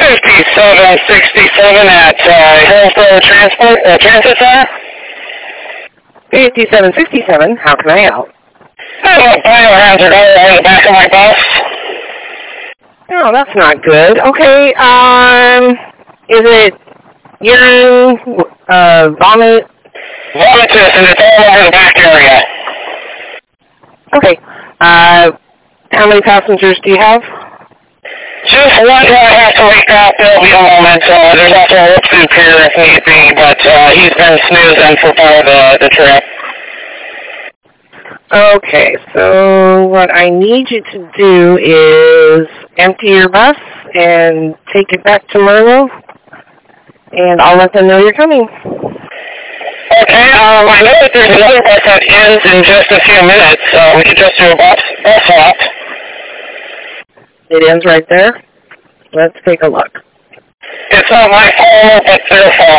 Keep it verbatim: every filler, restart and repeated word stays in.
fifty-seven sixty-seven at uh, Hillsborough Transport, uh, Transit Center. fifty-seven sixty-seven, how can I help? I have a biohazard all in the back of my bus. Oh, that's not good. Okay, um, is it urine, uh, vomit? Vomitus, and it's all over the back area. Okay, uh, how many passengers do you have? Just one guy has to wake up. There'll be a moment. Uh, there's also a lip soup here if need be, but uh, he's been snoozing for part of the, the trip. Okay, so what I need you to do is empty your bus and take it back to Merlo, and I'll let them know you're coming. Okay, um, I know that there's another bus that ends in just a few minutes, so we could just do a bus, bus swap. It ends right there. Let's take a look. It's not my fault, it's their fault.